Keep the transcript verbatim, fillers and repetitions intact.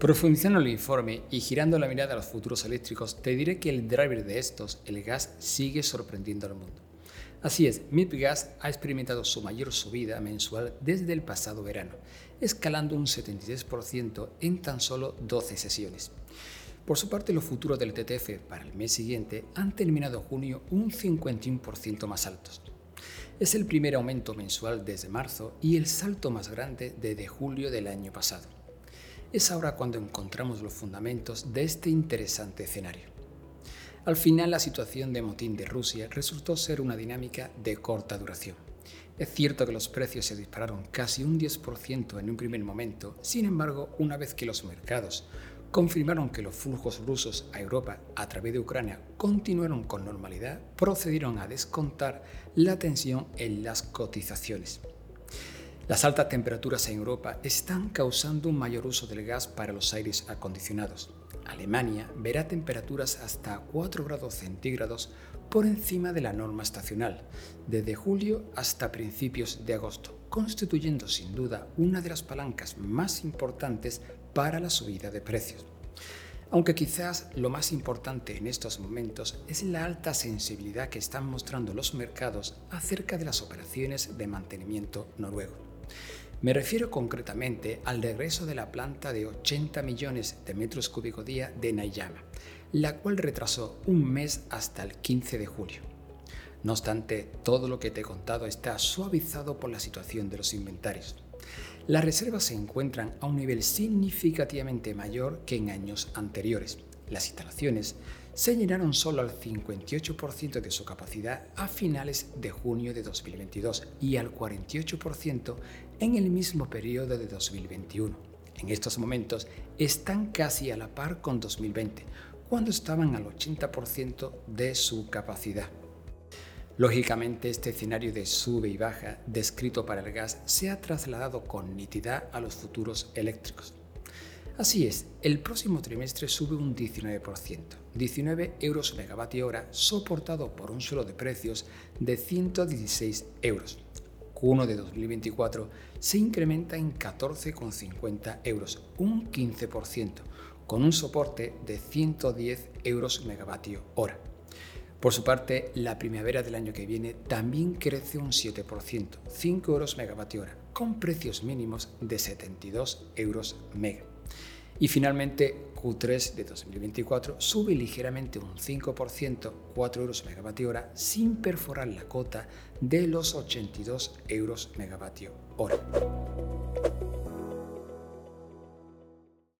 Profundizando en el informe y girando la mirada a los futuros eléctricos, te diré que el driver de estos, el gas, sigue sorprendiendo al mundo. Así es, MIPGAS ha experimentado su mayor subida mensual desde el pasado verano, escalando un setenta y seis por ciento en tan solo doce sesiones. Por su parte, los futuros del T T F para el mes siguiente han terminado junio un cincuenta y uno por ciento más altos. Es el primer aumento mensual desde marzo y el salto más grande desde julio del año pasado. Es ahora cuando encontramos los fundamentos de este interesante escenario. Al final, la situación de motín de Rusia resultó ser una dinámica de corta duración. Es cierto que los precios se dispararon casi un diez por ciento en un primer momento, sin embargo, una vez que los mercados confirmaron que los flujos rusos a Europa a través de Ucrania continuaron con normalidad, procedieron a descontar la tensión en las cotizaciones. Las altas temperaturas en Europa están causando un mayor uso del gas para los aires acondicionados. Alemania verá temperaturas hasta cuatro grados centígrados por encima de la norma estacional, desde julio hasta principios de agosto, constituyendo sin duda una de las palancas más importantes para la subida de precios. Aunque quizás lo más importante en estos momentos es la alta sensibilidad que están mostrando los mercados acerca de las operaciones de mantenimiento noruego. Me refiero concretamente al regreso de la planta de ochenta millones de metros cúbicos día de Nayama, la cual retrasó un mes hasta el quince de julio. No obstante, todo lo que te he contado está suavizado por la situación de los inventarios. Las reservas se encuentran a un nivel significativamente mayor que en años anteriores. Las instalaciones se llenaron solo al cincuenta y ocho por ciento de su capacidad a finales de junio de dos mil veintidós y al cuarenta y ocho por ciento en el mismo periodo de dos mil veintiuno. En estos momentos están casi a la par con dos mil veinte, cuando estaban al ochenta por ciento de su capacidad. Lógicamente, este escenario de sube y baja descrito para el gas se ha trasladado con nitidez a los futuros eléctricos. Así es, el próximo trimestre sube un diecinueve por ciento, diecinueve euros megavatio hora, soportado por un suelo de precios de ciento dieciséis euros. Q uno de dos mil veinticuatro se incrementa en catorce coma cincuenta euros, un quince por ciento, con un soporte de ciento diez euros megavatio hora. Por su parte, la primavera del año que viene también crece un siete por ciento, cinco euros megavatio hora, con precios mínimos de setenta y dos euros mega. Y finalmente, Q tres de dos mil veinticuatro sube ligeramente un cinco por ciento, cuatro euros megavatio hora, sin perforar la cota de los ochenta y dos euros megavatio hora.